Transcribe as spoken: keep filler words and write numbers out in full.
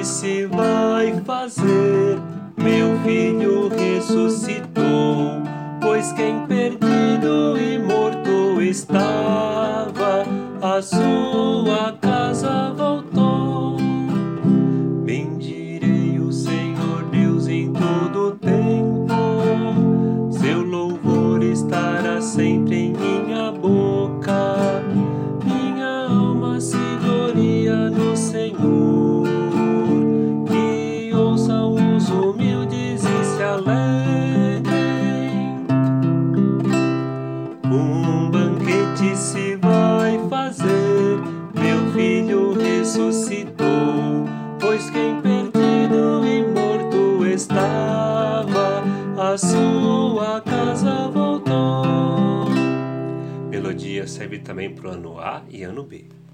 se vai fazer? Meu filho ressuscitou, pois quem perdido e morto estava, a sua casa voltou. Bendirei o Senhor Deus em todo tempo, seu louvor estará sempre em minha boca. Minha alma se gloria no Senhor, que ouçam os humildes e se alegrem. Um banquete se vai fazer, meu filho ressuscitou, pois quem perdido e morto estava, a sua casa voltou. Melodia serve também para o ano A e ano B.